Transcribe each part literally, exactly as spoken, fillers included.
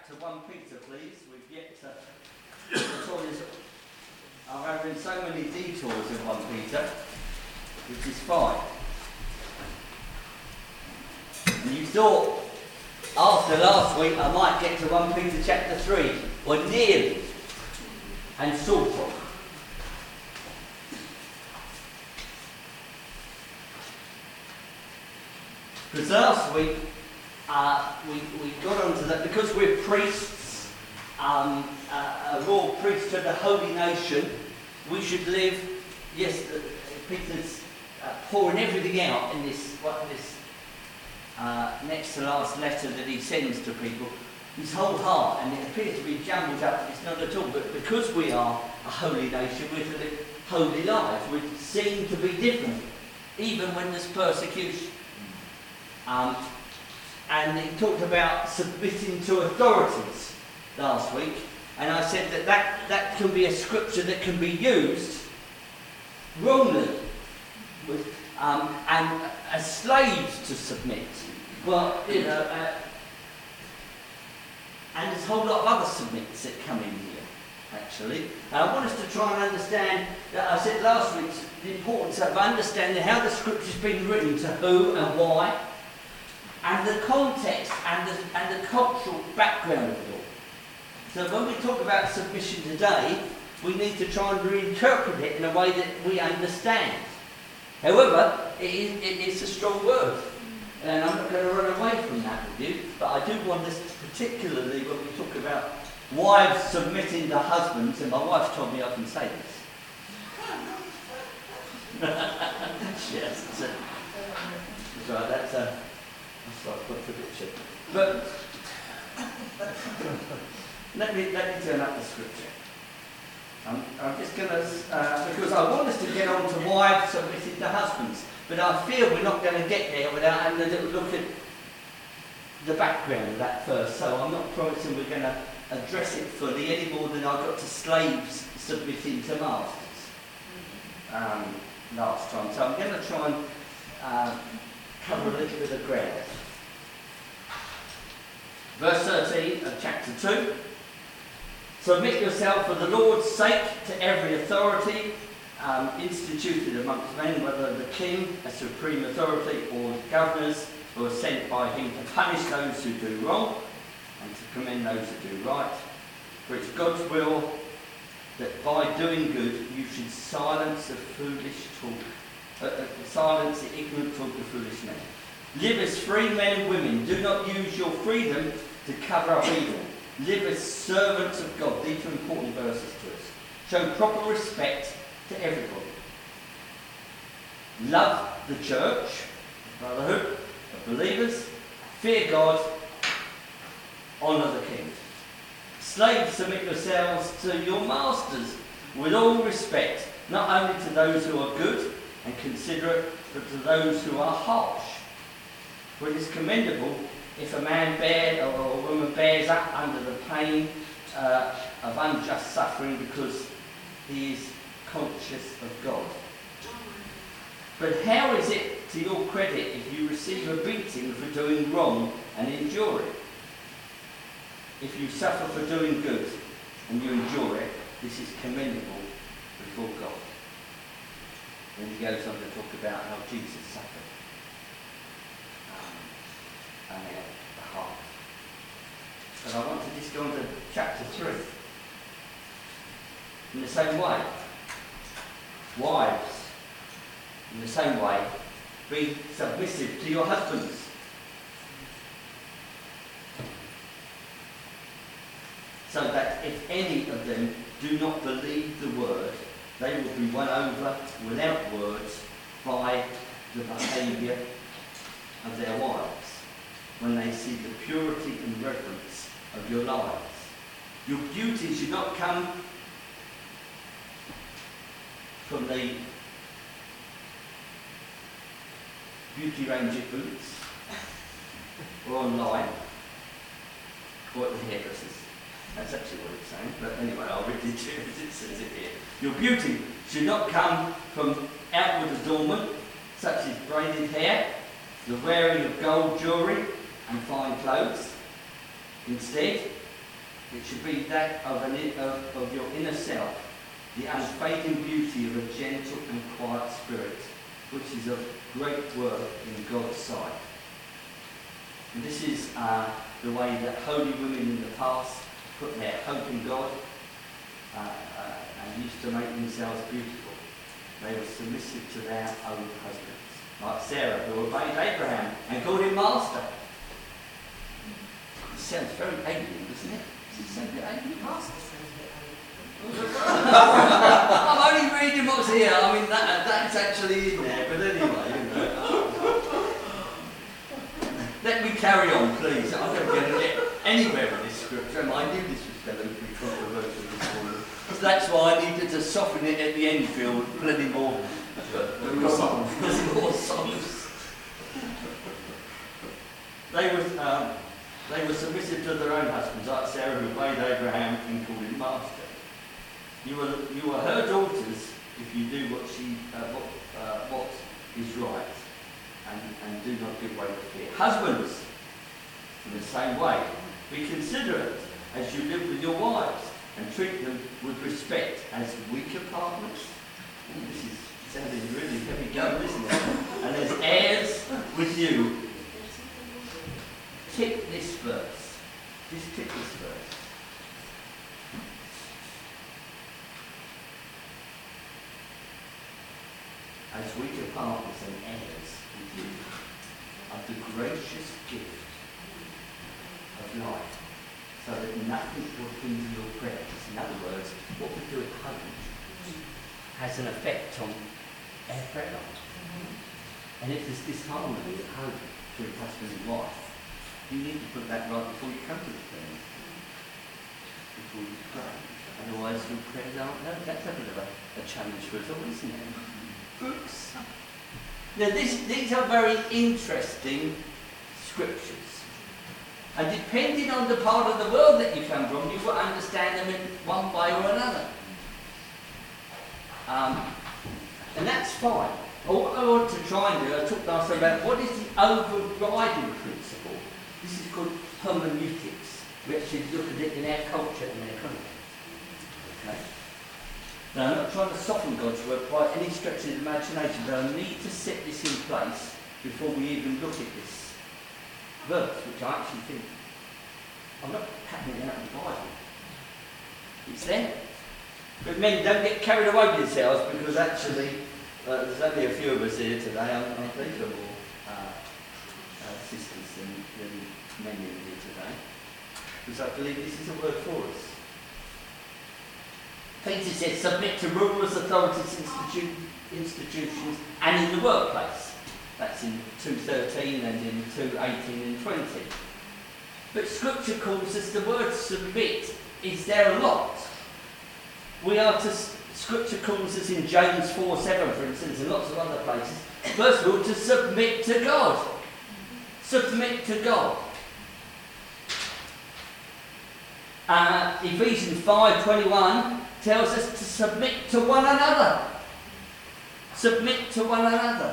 to First Peter, please. We've yet to... The toys are having so many detours in First Peter, which is fine. And you thought, after last week, I might get to First Peter chapter three. Well, nearly. And sort of. Because last week, uh, we, we got onto that, because we're priests, um, uh, a royal priesthood, a holy nation, we should live, yes, uh, Peter's uh, pouring everything out in this, what, this uh, next to last letter that he sends to people, his whole heart, and it appears to be jumbled up, it's not at all, but because we are a holy nation, we're to live holy lives, we're seen to be different, even when there's persecution. Um, and he talked about submitting to authorities last week, and I said that, that that can be a scripture that can be used wrongly, with, um, and as slaves to submit. Well, you know, uh, and there's a whole lot of other submits that come in here, actually. And I want us to try and understand, that I said last week, the importance of understanding how the scripture's been written, to who and why, and the context and the, and the cultural background of it all. So when we talk about submission today, we need to try and reinterpret it in a way that we understand. However, it is, it is a strong word, and I'm not going to run away from that with you, but I do want us, particularly when we talk about wives submitting to husbands, and my wife told me I can say this. Yes, that's it. That's right, that's a... That's right, contradiction. But let me let me turn up the scripture. I'm, I'm just going to, uh, because I want us to get on to wives submitting to husbands, but I feel we're not going to get there without having a little look at the background of that first. So I'm not promising we're going to address it fully any more than I got to slaves submitting to masters um, last time. So I'm going to try and uh, cover a little bit of ground. Verse thirteen of chapter two. Submit yourself for the Lord's sake to every authority um, instituted amongst men, whether the king, a supreme authority, or governors who are sent by him to punish those who do wrong and to commend those who do right. For it's God's will that by doing good you should silence the foolish talk, uh, uh, silence the ignorant talk of foolish men. Live as free men and women. Do not use your freedom to cover up evil. Live as servants of God. These are important verses to us. Show proper respect to everybody. Love the church, the brotherhood of believers. Fear God. Honour the king. Slaves, submit yourselves to your masters with all respect, not only to those who are good and considerate, but to those who are harsh. For it is commendable if a man bears or a woman bears up under the pain uh, of unjust suffering because he is conscious of God. But how is it to your credit if you receive a beating for doing wrong and endure it? If you suffer for doing good and you endure it, this is commendable before God. Then he goes on to talk about how Jesus suffered. And the heart. But I want to just go on to chapter three. In the same way, wives, in the same way, be submissive to your husbands. So that if any of them do not believe the word, they will be won over without words by the behaviour of their wives, when they see the purity and reverence of your lives. Your beauty should not come from the beauty range at Boots, or online, or at the hairdressers. That's actually what it's saying, but anyway, I'll read it to you as it says it here. Your beauty should not come from outward adornment, such as braided hair, the wearing of gold jewellery, and fine clothes. Instead, It should be that of, an, of, of your inner self, the unfading beauty of a gentle and quiet spirit, which is of great worth in God's sight. And this is uh, the way that holy women in the past put their hope in God uh, uh, and used to make themselves beautiful. They were submissive to their own husbands, like Sarah, who obeyed Abraham and called him master. It sounds very alien, doesn't it? Does it sound a bit alien? Master sounds a bit I'm only reading what's here. I mean, that, that's actually in there, but anyway, you know. Let me carry on, please. I'm not going to get anywhere with this scripture. I knew this was going to be controversial this morning. So that's why I needed to soften it at the end, Phil, with plenty more, uh, more songs. more songs. They were, um, they were submissive to their own husbands, like Sarah, who obeyed Abraham and called him master. You are, you are her daughters if you do what she, uh, what, uh, what is right, and, and do not give way to fear. Husbands, in the same way, be considerate as you live with your wives, and treat them with respect as weaker partners. Ooh, this is sounding really heavy going, isn't it? And as heirs with you. Tick this verse. Just tick this verse. As weaker partners and heirs with you of the gracious gift of life, so that nothing will hinder your prayers. In other words, what we do at home has an effect on our prayer life. And if there's disharmony at home between husband and wife, you need to put that right before you come to the prayer, before you pray. Otherwise, your prayers aren't known. That's a bit of a, a challenge for us all, isn't it? Books. Now, this, these are very interesting scriptures. And depending on the part of the world that you come from, you will understand them in one way or another. Um, and that's fine. What I want to try and do, I talked last time about what is the overriding principle. This is called hermeneutics. We actually look at it in our culture and our economy. Okay? Now, I'm not trying to soften God's word by any stretch of the imagination, but I need to set this in place before we even look at this verse, which I actually think, I'm not packing it out of the Bible. It's there. But men, don't get carried away with yourselves, because actually, uh, there's only a few of us here today. I, I think there are more uh, uh, sisters than, than men in here today. Because I believe this is a word for us. Peter says, submit to rulers, authorities, institu- institutions, and in the workplace. That's in two thirteen and in two eighteen and twenty. But Scripture calls us, the word submit is there a lot. We are to, Scripture calls us in James four seven, for instance, and lots of other places, first of all, to submit to God. Submit to God. Uh, Ephesians five twenty-one tells us to submit to one another. Submit to one another.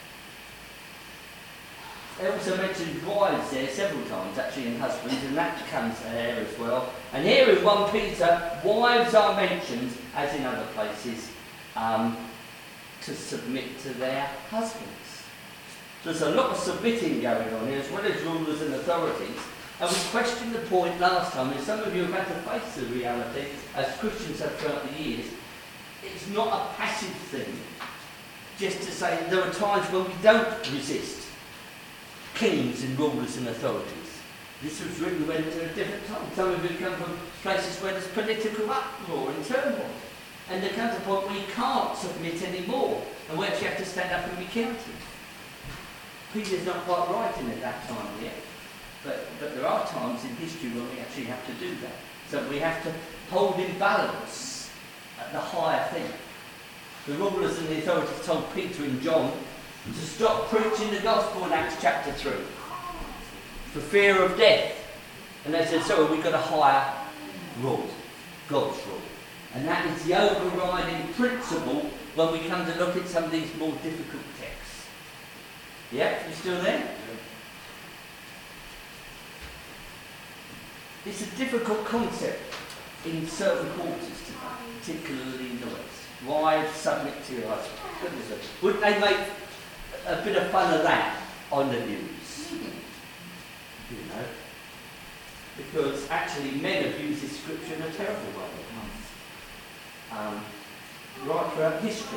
They also mentioned wives there several times, actually, and husbands, and that comes there as well. And here in First Peter, wives are mentioned, as in other places, um, to submit to their husbands. There's a lot of submitting going on here, as well as rulers and authorities. And we questioned the point last time, and some of you have had to face the reality, as Christians have throughout the years. It's not a passive thing, just to say there are times when we don't resist kings and rulers and authorities. This was written when at a different time. Some of you come from places where there's political uproar and turmoil. And there comes a point where you can't submit anymore, and we actually have to stand up and be counted. Peter's not quite writing at that time yet, but, but there are times in history when we actually have to do that. So we have to hold in balance at the higher thing. The rulers and the authorities told Peter and John to stop preaching the gospel in Acts chapter three for fear of death. And they said, so we've got a higher rule, God's rule. And that is the overriding principle when we come to look at some of these more difficult texts. Yeah, you still there? It's a difficult concept in certain quarters today, particularly in the West. Wives, submit to your husband. Goodness me. Wouldn't they make a bit of fun of that on the news? You know? Because actually men abuse this scripture in a terrible way. Um, right throughout history.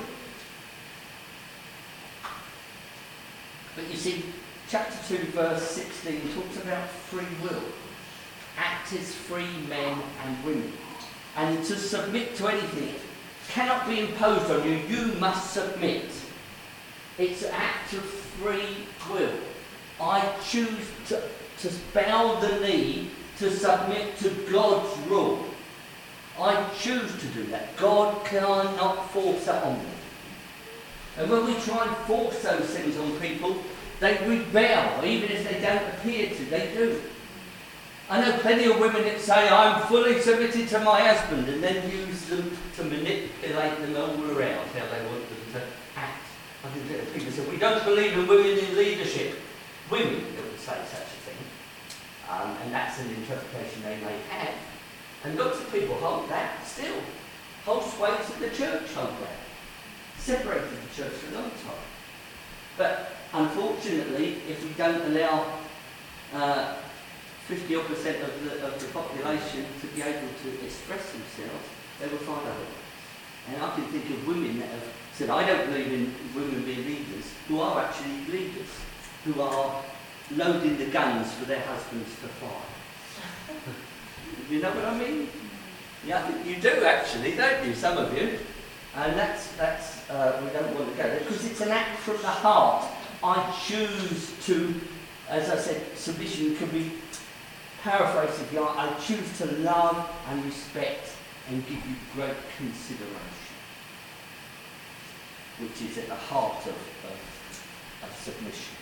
But you see, chapter two, verse sixteen talks about free will. Act as free men and women. And to submit to anything cannot be imposed on you. You must submit. It's an act of free will. I choose to, to bow the knee to submit to God's rule. I choose to do that. God cannot force that on me. And when we try and force those things on people, they rebel, even if they don't appear to. They do. I know plenty of women that say, I'm fully submitted to my husband, and then use them to manipulate them all around how they want them to act. I think that people say, we don't believe in women in leadership. Women that would say such a thing. Um, and that's an interpretation they may have. And lots of people hold that still. Whole swathes of the church hold that. Separated the church for a long time. But unfortunately, if we don't allow uh, fifty odd percent of the, of the population to be able to express themselves, they will find other ways. And I can think of women that have said, I don't believe in women being leaders, who are actually leaders, who are loading the guns for their husbands to fire. You know what I mean? Yeah, I think you do actually, don't you, some of you? And that's, that's uh, we don't want to go there, because it's an act from the heart. I choose to, as I said, submission can be paraphrased if you like, I choose to love and respect and give you great consideration, which is at the heart of, of, of submission.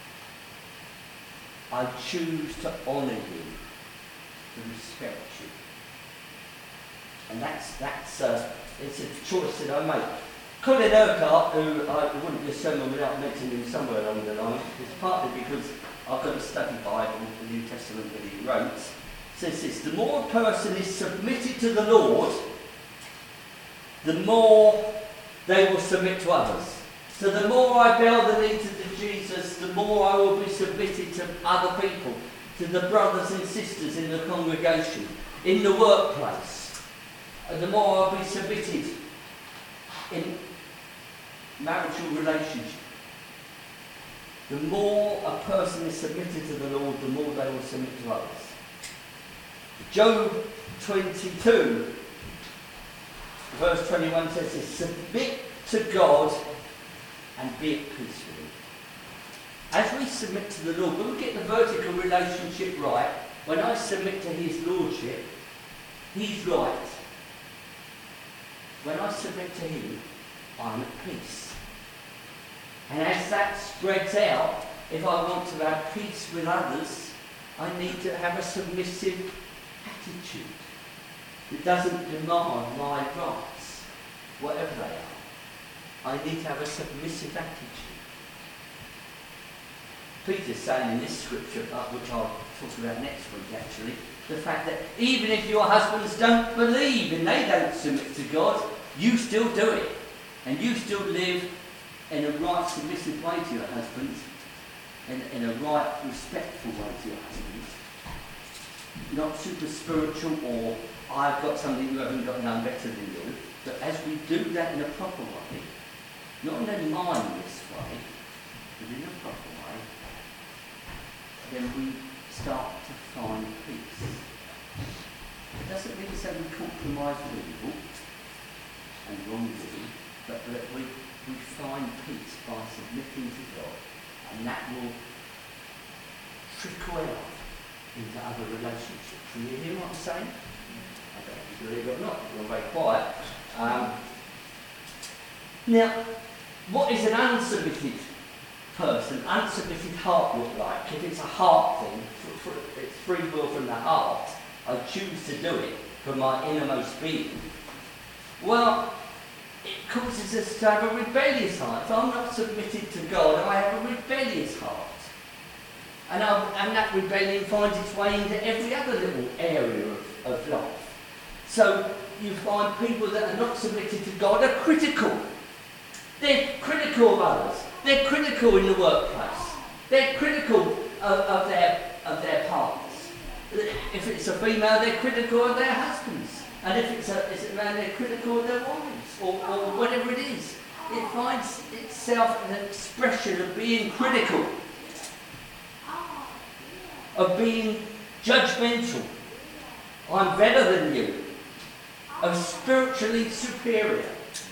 I choose to honour you, to respect you. And that's, that's uh, it's a choice that I make. Colin Urquhart, who I wouldn't be a sermon without mentioning him somewhere along the line, is partly because I've got a study Bible, the New Testament that he wrote, says this: the more a person is submitted to the Lord, the more they will submit to others. So the more I bow the knee to Jesus, the more I will be submitted to other people, to the brothers and sisters in the congregation, in the workplace. And the more I'll be submitted in marital relationship. The more a person is submitted to the Lord, the more they will submit to others. Job twenty-two, verse twenty-one says this: submit to God and be at peace with him. As we submit to the Lord, when we get the vertical relationship right, when I submit to his lordship, he's right. When I submit to him, I'm at peace. And as that spreads out, if I want to have peace with others, I need to have a submissive attitude. It doesn't demand my rights, whatever they are. I need to have a submissive attitude. Peter's saying in this scripture, which I'll talk about next week actually, the fact that even if your husbands don't believe and they don't submit to God, you still do it. And you still live in a right submissive way to your husbands, in, in a right respectful way to your husbands. Not super spiritual or I've got something you haven't got none better than you. But as we do that in a proper way, not in a mindless way, but in a proper way, then we start to find peace. It doesn't mean that we compromise with evil and wrongdoing, but that we, we find peace by submitting to God, and that will trickle out into other relationships. Can you hear what I'm saying? I don't know if you believe it or not, you're very quiet. Um, now, what is an unsubmitted person, unsubmitted heart look like? If it's a heart thing, for, for, it's free will from the heart, I choose to do it from my innermost being. Well, it causes us to have a rebellious heart. If I'm not submitted to God, I have a rebellious heart. And, I, and that rebellion finds its way into every other little area So you find people that are not submitted to God are critical. They're critical of others. They're critical in the workplace. They're critical of, of their of their partners. If it's a female, they're critical of their husbands. And if it's a, it's a man, they're critical of their wives, or, or whatever it is. It finds itself an expression of being critical, of being judgmental. I'm better than you. Of spiritually superior.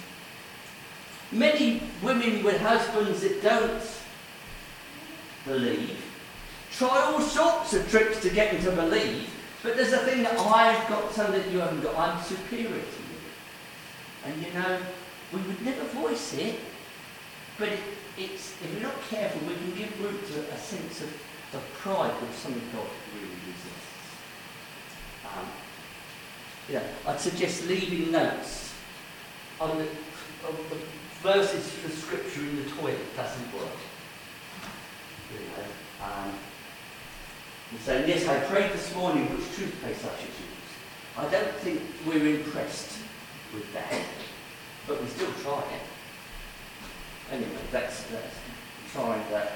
Many women with husbands that don't believe try all sorts of tricks to get them to believe, but there's a thing that I've got something that you haven't got. I'm superior to you. And you know, we would never voice it, but it, it's, if we're not careful, we can give root to a sense of, of pride that something God really resists. Um, yeah, I'd suggest leaving notes on the, on the verses for scripture in the toilet doesn't work. You know, um, and saying, yes, I prayed this morning which toothpaste I should use. I don't think we're impressed with that, but we still try it. Anyway, that's, that's trying that.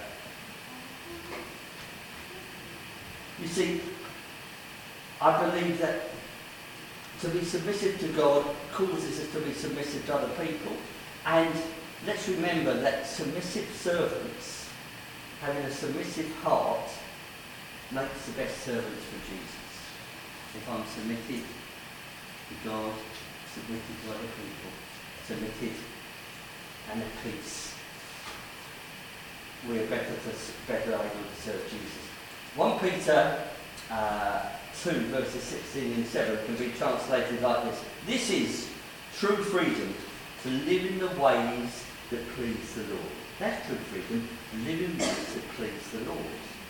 You see, I believe that to be submissive to God causes us to be submissive to other people. And let's remember that submissive servants, having a submissive heart, makes the best servants for Jesus. If I'm submitted to God, submitted to other people, submitted and at peace, we're better, to, better able to serve Jesus. First Peter uh, two verses sixteen and seven can be translated like this. This is true freedom, to live in the ways that please the Lord. That's true freedom, to live in ways that please the Lord.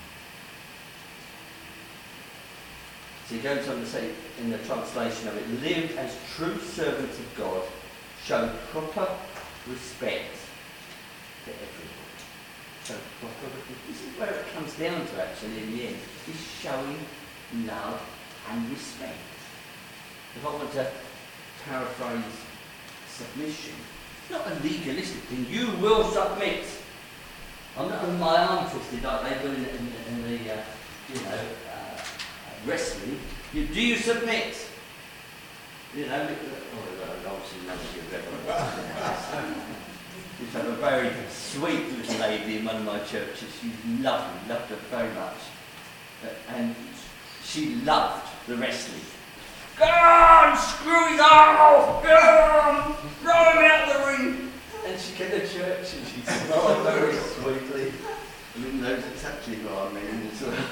So he goes on to say in the translation of it, live as true servants of God, show proper respect to everyone. Show proper respect. This is where it comes down to actually in the end, is showing love and respect. If I want to paraphrase submission, it's not a legalistic thing. You will submit. I'm not having my arm twisted like they do in, in, in the, uh, you know, uh, wrestling. You, do you submit? You know, oh, obviously none of you have ever. Used to have a very sweet little lady in one of my churches. She's lovely, loved her very much. Uh, and she loved the wrestling. Go on, screw his arm off! Go on, throw him out of the ring! And she came to church and she smiled very sweetly. And knows exactly what I mean.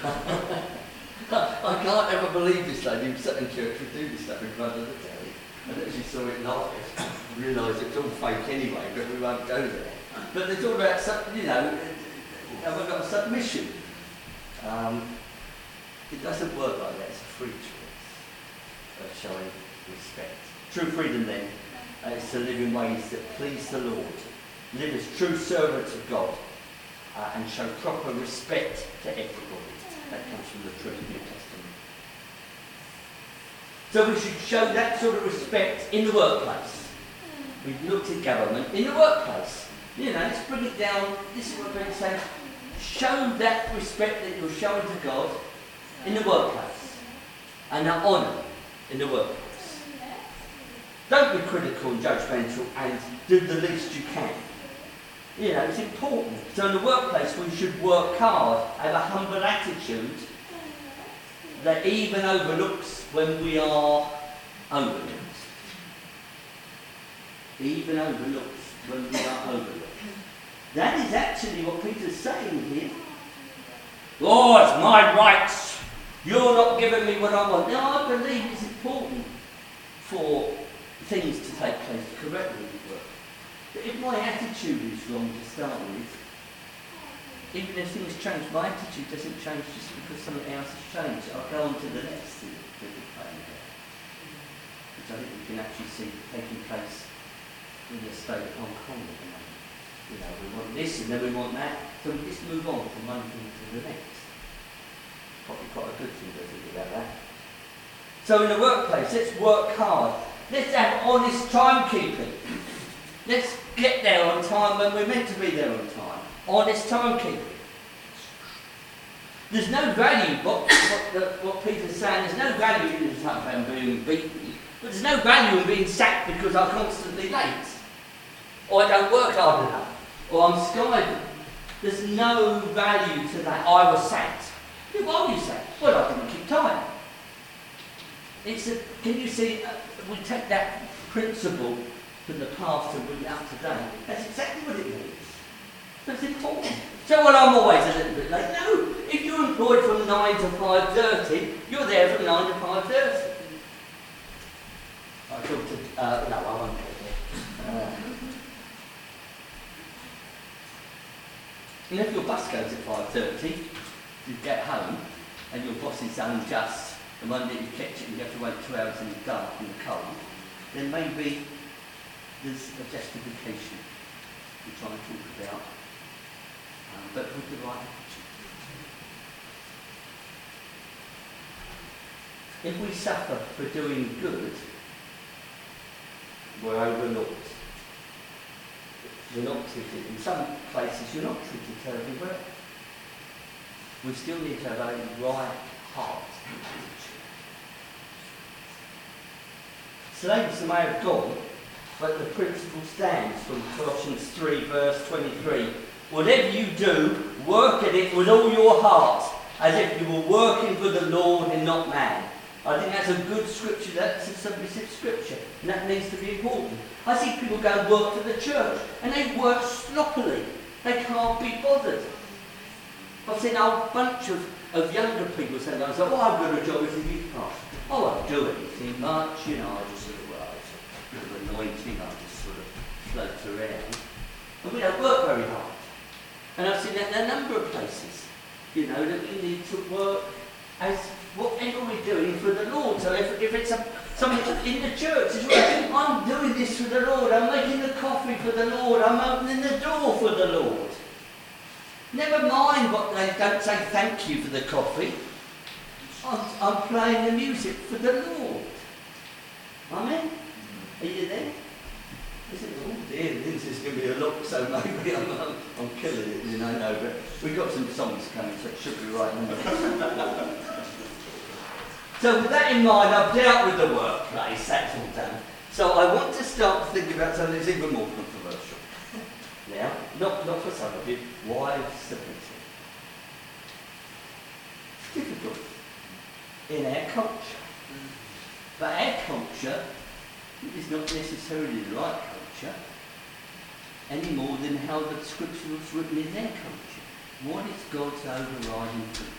I can't ever believe this lady who sat in church would do this stuff in front of the telly. And as she saw it live, realised it's all fake anyway, but we won't go there. But they talk about, you know, have I got a submission? Um, it doesn't work like that, it's a free choice of showing respect. True freedom then uh, is to live in ways that please the Lord. Live as true servants of God uh, and show proper respect to everybody. That comes from the true New Testament. So we should show that sort of respect in the workplace. We've looked at government in the workplace. You know, let's bring it down. This is what we're saying. Show that respect that you're showing to God in the workplace. And that honour in the workplace. Don't be critical and judgmental and do the least you can. You know, it's important. So in the workplace we should work hard, have a humble attitude that even overlooks when we are overlooked. Even overlooks when we are overlooked. That is actually what Peter's saying here. Oh, it's my rights. You're not giving me what I want. Now, I believe it's important for things to take place correctly at work. But if my attitude is wrong to start with, even if things change, my attitude doesn't change just because something else has changed. I'll go on to the next thing that we're playing here, which I think we can actually see taking place in the state of Hong Kong at the moment. You know, we want this and then we want that, so we just move on from one thing to the next. Probably quite a good thing to think about that. So So in the workplace, let's work hard. Let's have honest timekeeping. Let's get there on time when we're meant to be there on time. Honest timekeeping. There's no value, what, what, the, what Peter's saying, there's no value in the fact I'm being beaten, but there's no value in being sacked because I'm constantly late, or I don't work hard enough, or I'm skiving. There's no value to that. I was sacked. Yeah, why were you sacked? Well, I didn't keep time. It's a, can you see, uh, we take that principle from the past and bring it up today. That's exactly what it means. That's important. So, well, I'm always a little bit late. No, if you're employed from nine to five thirty, you're there from nine to five thirty. I talked to, uh, no, I won't go there. Uh, and if your bus goes at five thirty, you get home, and your boss is unjust, the one that you catch it and you have to wait two hours in the dark in the cold, then maybe there's a justification we try and talk about, um, but with the right attitude. If we suffer for doing good, we're overlooked. We're not treated, in some places you're not treated terribly well. We still need to have a right heart. Slaves may have gone, but the principle stands from Colossians three, verse twenty-three. Whatever you do, work at it with all your heart, as if you were working for the Lord and not man. I think that's a good scripture, that's a submissive scripture, and that needs to be important. I see people go and work for the church, and they work sloppily. They can't be bothered. I've seen a whole bunch of, of younger people saying, I say, oh, I've got a job as a youth pastor. Oh, I don't do anything much, you know, I just sort of, well, it's a bit of anointing, I just sort of float around. And we don't work very hard. And I've seen that in a number of places, you know, that we need to work as whatever we're doing for the Lord. So if, if it's a, something in the church, it's like, I'm doing this for the Lord, I'm making the coffee for the Lord, I'm opening the door for the Lord. Never mind what they don't say thank you for the coffee. I'm, I'm playing the music for the Lord. Amen? Are you there? Is it? Oh dear, this is going to be a lot, so maybe I'm, I'm, I'm killing it, you know, no, but we've got some songs coming, so it should be right now. So with that in mind, I've dealt with the workplace, that's all done. So I want to start to think about something that's even more controversial. Now, not, not for some of you, wives submitting. It's difficult in our culture. But our culture is not necessarily the right culture any more than how the scripture was written in their culture. What is God's overriding principle?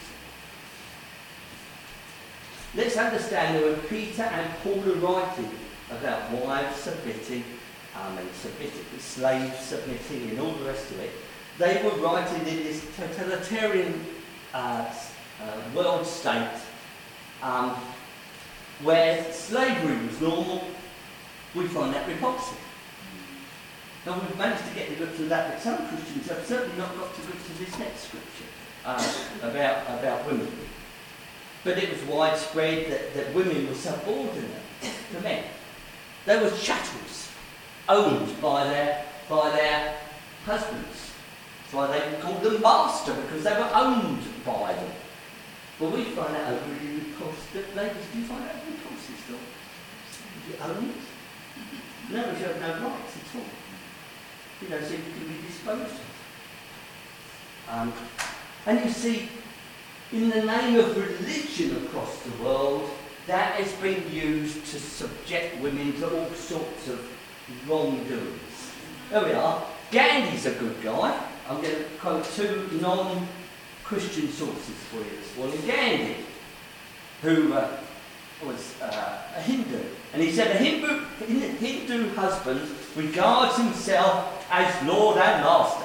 Let's understand that when Peter and Paul are writing about wives submitting, um, and submitting, slaves submitting, and all the rest of it, they were writing in this totalitarian uh, uh, world state um, where slavery was normal. We find that repulsive. Now we've managed to get to grips with that, but some Christians have certainly not got to grips with this next scripture uh, about, about women. But it was widespread that, that women were subordinate to men. They were chattels, owned by their, by their husbands. That's why they called them master, because they were owned by them. Well, we find that really repulsive. Ladies, do you find that repulsive still? You own it? No, you have no rights at all. You know, so you can be disposed of. Um, and you see, in the name of religion across the world, that has been used to subject women to all sorts of wrongdoings. There we are. Gandhi's a good guy. I'm going to quote two non-Christian sources for you this morning. Gandhi, who uh, was uh, a Hindu, and he said a Hindu, Hindu husband regards himself as Lord and Master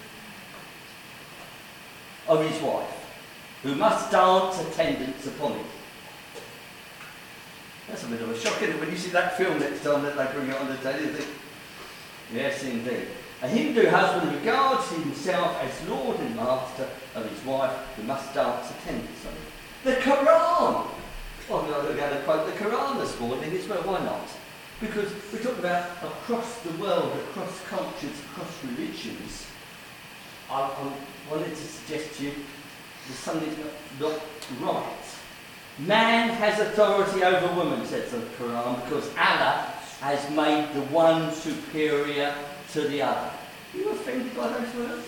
of his wife, who must dance attendance upon it. That's a bit of a shock, isn't it? When you see that film next time that they bring it on the telly, you think, yes, indeed. A Hindu husband regards himself as Lord and Master of his wife, who must dance attendance on it. The Quran Well, we're going to quote the Quran this morning as well, why not? Because we talk about across the world, across cultures, across religions. I, I wanted to suggest to you there's something not right. Man has authority over women, says the Quran, because Allah has made the one superior to the other. Are you offended by those words?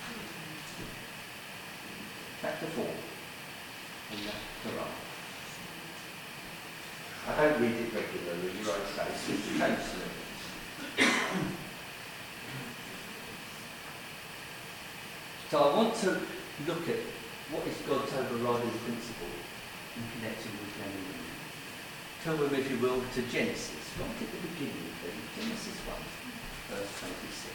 Chapter four in the Quran. I don't read it regularly, you're okay, it's occasionally. So I want to look at what is God's overriding principle in connection with men and women. Turn with me, if you will, to Genesis, right at the beginning, Genesis one, verse twenty-six.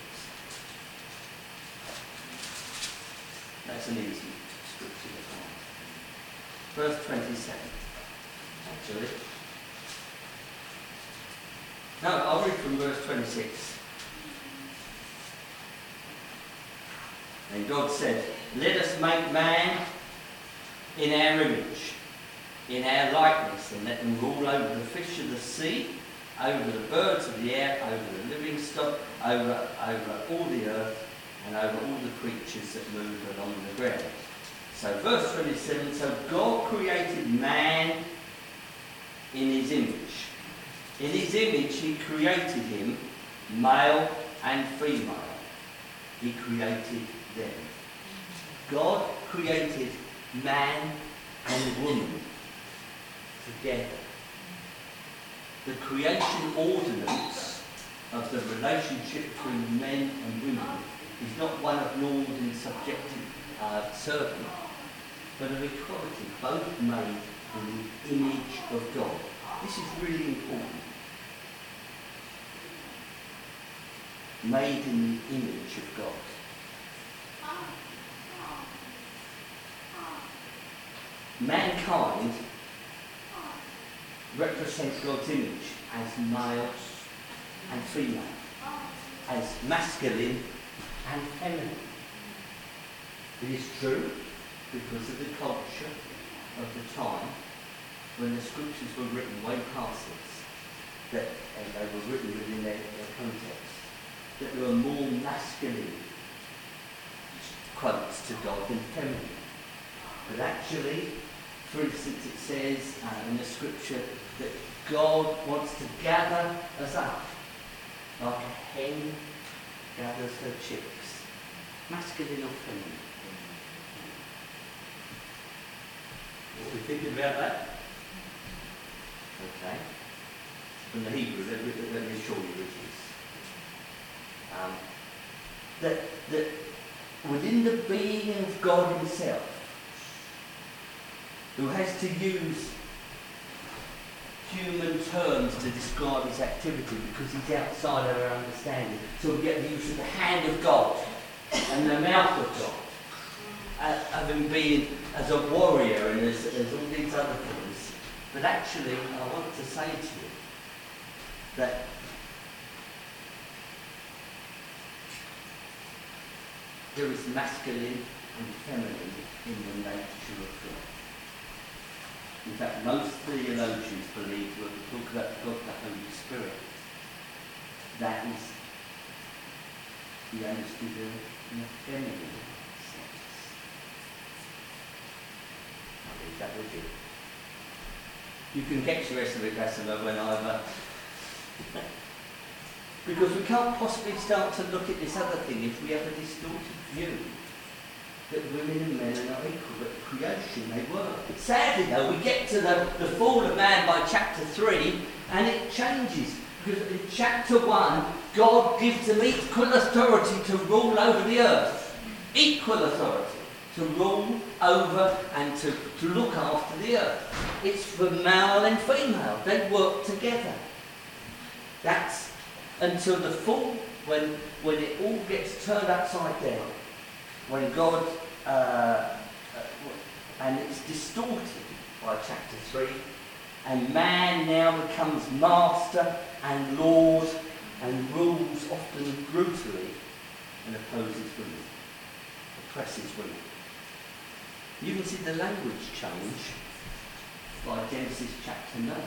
That's an easy scripture to find. Verse twenty-seven, actually. No, I'll read from verse twenty-six. And God said, "Let us make man in our image, in our likeness, and let them rule over the fish of the sea, over the birds of the air, over the living stock, over, over all the earth, and over all the creatures that move along the ground." So verse twenty-seven, so God created man in his image. In his image he created him, male and female. He created them. God created man and woman together. The creation ordinance of the relationship between men and women is not one of normed and subjective uh, serving, but of equality, both made in the image of God. This is really important. Made in the image of God. Mankind represents God's image as male and female, as masculine and feminine. It is true because of the culture of the time when the scriptures were written way past this, that and they were written within their, their context, that there were more masculine quotes to God than feminine. But actually, for instance, it says uh, in the scripture that God wants to gather us up like a hen gathers her chicks. Masculine or feminine? What are we thinking about that? Okay. From the Hebrew, let me, let me assure you it is. Um, that, that within the being of God himself, who has to use human terms to describe his activity because he's outside our understanding. So we get the use of the hand of God and the mouth of God, uh, of him being as a warrior and as, as all these other things. But actually, I want to say to you that there is masculine and feminine in the nature of God. In fact, most theologians believe when we talk about God, the Holy Spirit, that is the understood in a feminine sense. I'll leave that with you. You can get your rest of it, Gassima, when I've... Uh, because we can't possibly start to look at this other thing if we have a distorted view that women and men are not equal, but creation they were. Sadly though, we get to the, the fall of man by chapter three, and it changes. Because in chapter one, God gives them equal authority to rule over the earth. Equal authority to rule over and to, to look after the earth. It's for male and female. They work together. That's until the fall, when, when it all gets turned upside down. When God, uh, uh, and it's distorted by chapter three, and man now becomes master and lord and rules often brutally and opposes women, oppresses women. You can see the language change by Genesis chapter nine,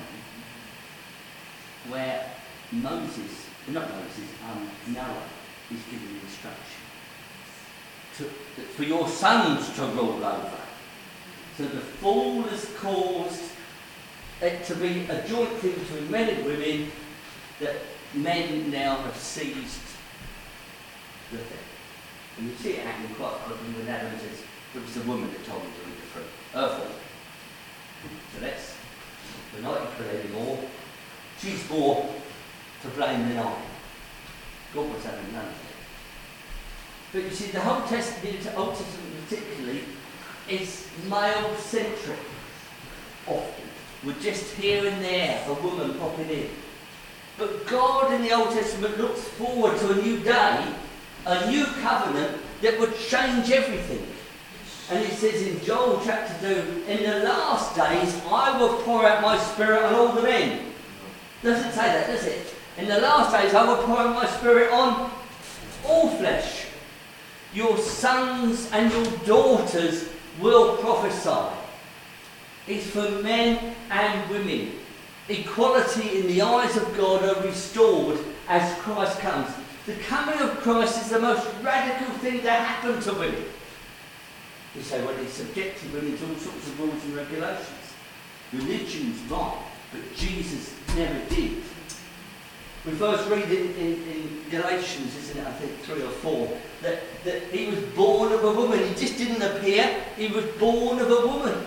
where Moses, not Moses, um, Noah is giving instruction to, for your sons to rule over. So the fall has caused it to be a joint thing between men and women, that men now have seized the thing. And you see it happening quite quickly with Adam says, it was the woman that told me to eat the fruit. Her fault. So let's, we're not equal anymore. She's more to blame than I. God was having none of it. But you see, the whole Testament, the Old Testament particularly, is male-centric often. We're just here and there, a woman popping in. But God in the Old Testament looks forward to a new day, a new covenant that would change everything. And it says in Joel chapter two, in the last days I will pour out my spirit on all the men. Doesn't say that, does it? In the last days I will pour out my spirit on all flesh. Your sons and your daughters will prophesy. It's for men and women. Equality in the eyes of God are restored as Christ comes. The coming of Christ is the most radical thing that happened to women. You say, well, he subjected women to all sorts of rules and regulations. Religion's right, but Jesus never did. We first read in, in, in Galatians, isn't it, I think three or four, that, that he was born of a woman. He just didn't appear, he was born of a woman.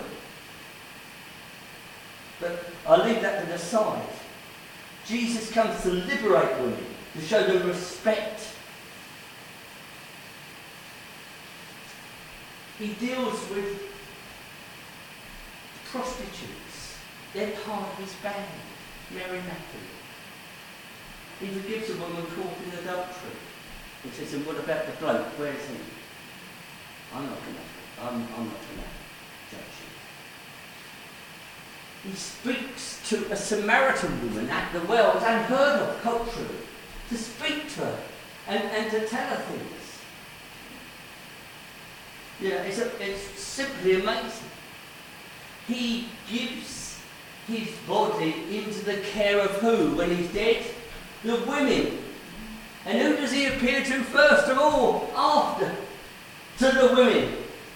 But I'll leave that to the side. Jesus comes to liberate women, to show them respect. He deals with prostitutes. They're part of his band, Mary Magdalene. He forgives a woman caught in adultery. He says, and what about the bloke? Where's he? I'm not going to, I'm, I'm not going to judge you. He speaks to a Samaritan woman at the well. It's unheard of culturally. To speak to her and, and to tell her things. Yeah, it's, a, it's simply amazing. He gives his body into the care of who when he's dead? The women. And who does he appear to first of all? After. To the women.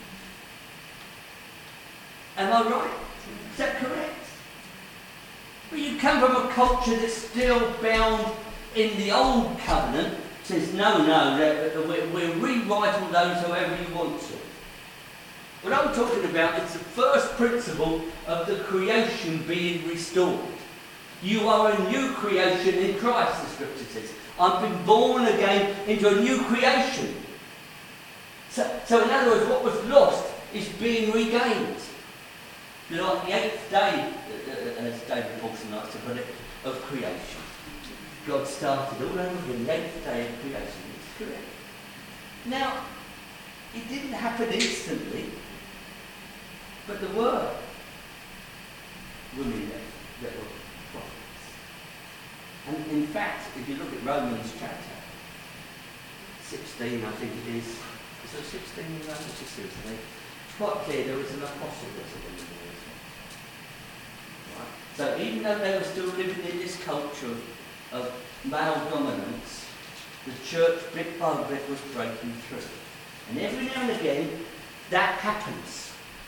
Am I right? Is that correct? Well, you come from a culture that's still bound in the old covenant, says no, no, we'll rewrite all those however you want to. What I'm talking about is the first principle of the creation being restored. You are a new creation in Christ, the scripture says. I've been born again into a new creation. So, so in other words, what was lost is being regained. You know, like the eighth day, as David Paulson likes to put it, of creation. God started all over again, the eighth day of creation. It's correct. Now, it didn't happen instantly, but there were women that, that were prophets. And in fact, if you look at Romans chapter sixteen, I think it is, is there sixteen in Romans? Just seriously, it's quite clear there was an apostle that was a woman there as well. Right? So even though they were still living in this culture of male dominance, the church bit by bit was breaking through. And every now and again, that happens.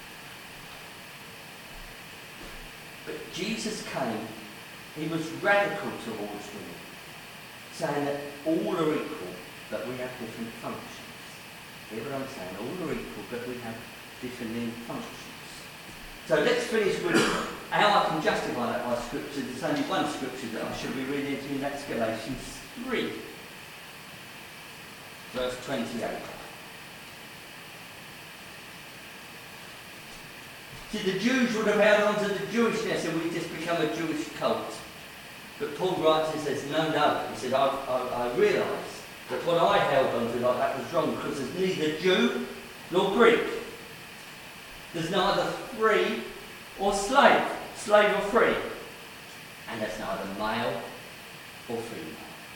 But Jesus came, he was radical towards women, saying that all are equal, but we have different functions. Hear what I'm saying? All are equal, but we have different functions. So let's finish with how I can justify that by scripture. There's only one scripture that I should be reading to you, and that's Galatians three, verse twenty-eight. See, the Jews would have held on to the Jewishness and we'd just become a Jewish cult. But Paul writes and says, no, no. He said, I, I, I realise that what I held on to like that was wrong, because there's neither Jew nor Greek. There's neither free or slave, slave or free. And there's neither male or female.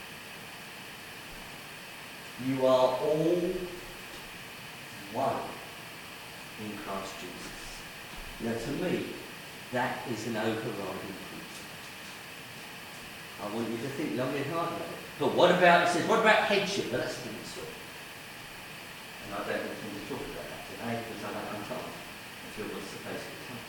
You are all one in Christ Jesus. Now to me, That is an overriding principle. I want you to think long and hard about it. But what about, it says, what about headship? Well, that's a different story. And I don't intend to talk about that today because I don't have time. I feel we're supposed to time.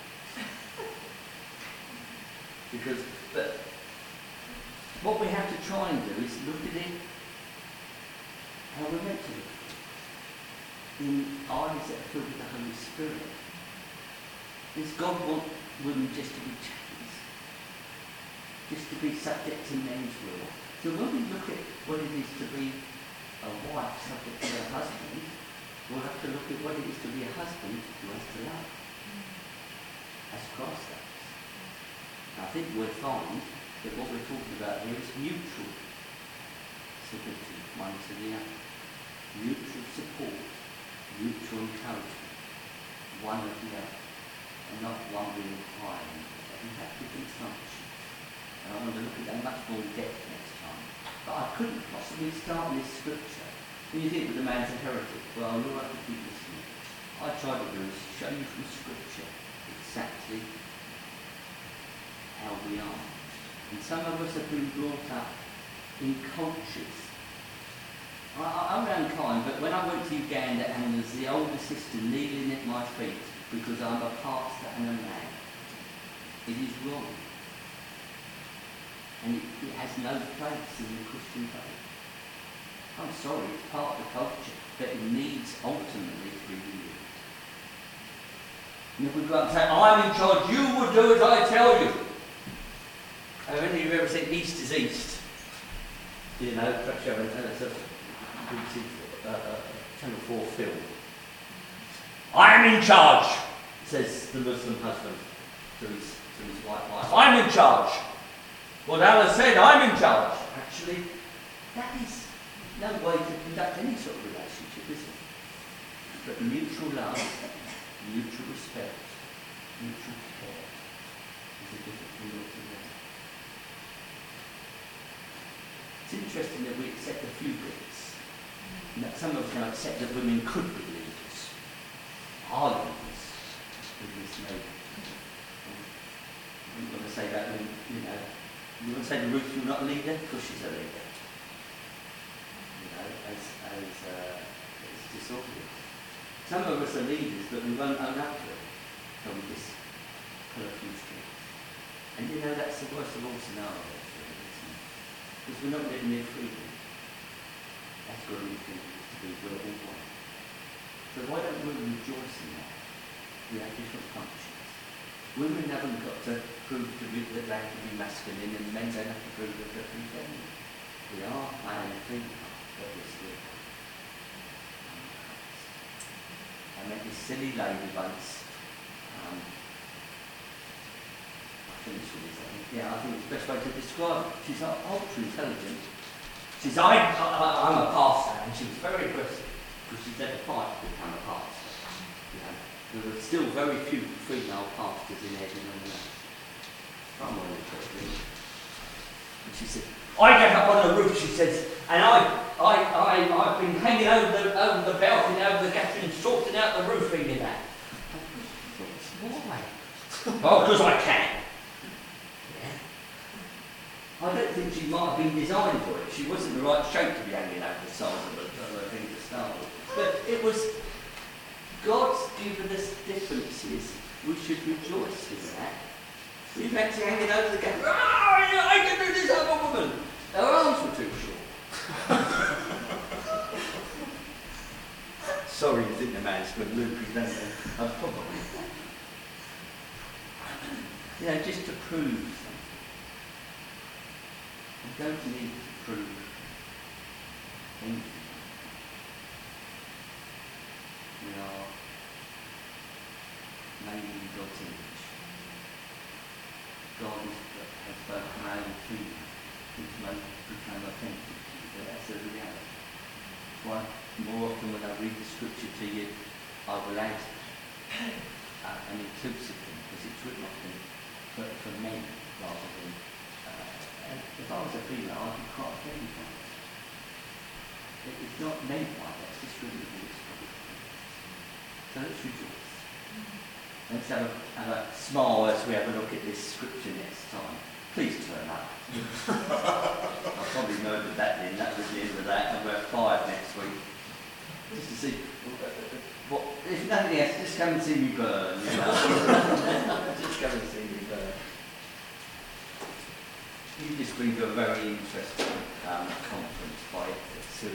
Because, but what we have to try and do is look at it how we're meant to look at it. In eyes that are filled with the Holy Spirit. Does God want women just to be chattels? Just to be subject to men's will? So when we look at what it is to be a wife subject to her husband, we'll have to look at what it is to be a husband who has to love. As Christ does. I think we'll find that what we're talking about here is mutual submission, one to the other. Mutual support, mutual encouragement, one of the other. And not one being higher than the other. We have different functions. And I want to look at that much more in depth next time. But I couldn't possibly start this scripture. When you think that the man's a heretic, well, you'll have to keep listening. I tried to do is show you from scripture exactly how we are. And some of us have been brought up in cultures. I, I, I'm around kind, but when I went to Uganda and there's the older sister kneeling at my feet because I'm a pastor and a man, it is wrong. And it, it has no place in the Christian faith. I'm sorry, it's part of the culture, but it needs ultimately to be renewed. And if we go up and say, I'm in charge, you will do as I tell you. Have any of you ever said East is East? You know, perhaps you haven't, it's a uh, uh, Channel four film. I'm in charge, says the Muslim husband to his, to his white wife. I'm in charge. Well, Allah said, I'm in charge. Actually, that is no way to conduct any sort of relationship, is it? But mutual love, mutual respect, mutual care is a different thing altogether. It's interesting that we accept a few bits. And that some of us now accept that women could be leaders. Are leaders. Goodness me. I'm going to say that when, you know, you want to say to Ruth, you're not a leader? Because she's a leader. You know, as, as uh, it's just obvious. Some of us are leaders, but we won't own up to it. So we just pull a few strings. And you know, that's the worst of all scenarios, really, isn't it? Because we're not living in freedom. That's got to be to be we're all one. So why don't we rejoice in that? We have different functions. Women haven't got to prove to be that they can be masculine, and men don't have to prove that they can be feminine. We are male and female, but we're still. I met this silly lady once. Um, I finished with this, I think. Yeah, I think it's the best way to describe her. She's ultra intelligent. She's, I, I, I'm a pastor, and she was very aggressive because she's had a fight to become a pastor. You know, there were still very few female pastors in their denomination. I'm one of them. And she said, I get up on the roof, she says, and I, I, I, I've been hanging over the, over the balcony, over the guttering, sorting out the roofing and that. Why? Oh, because I can. I don't think she might have been designed for it. She wasn't the right shape to be hanging over the sides of the thing to start with. But it was, God's given us differences. We should rejoice in that. We've had to hanging over the gap. Oh, I can do this, I'm a woman. Her arms were too short. Sorry, you think the man's good loopy, don't you? I'm probably. You know, just to prove something. We don't need to prove anything. We are made in God's image. God has both male and female, which may become authentic to you, but that's the reality. Why, more often when I read the scripture to you, I will add uh, an inclusive thing, because it's written often for, for men rather than uh, if I was a female, I'd be quite offended by it. It- It's not meant like that, it's just written in the scripture. So let's rejoice. Let's have a, have a smile as we have a look at this scripture next time. Please turn up. I'll probably murdered that then, that was the end of that, and we'll have five next week. Just to see, uh, what, if nothing else, just come and see me burn. You know? Just come and see me burn. You just been to a very interesting um, conference by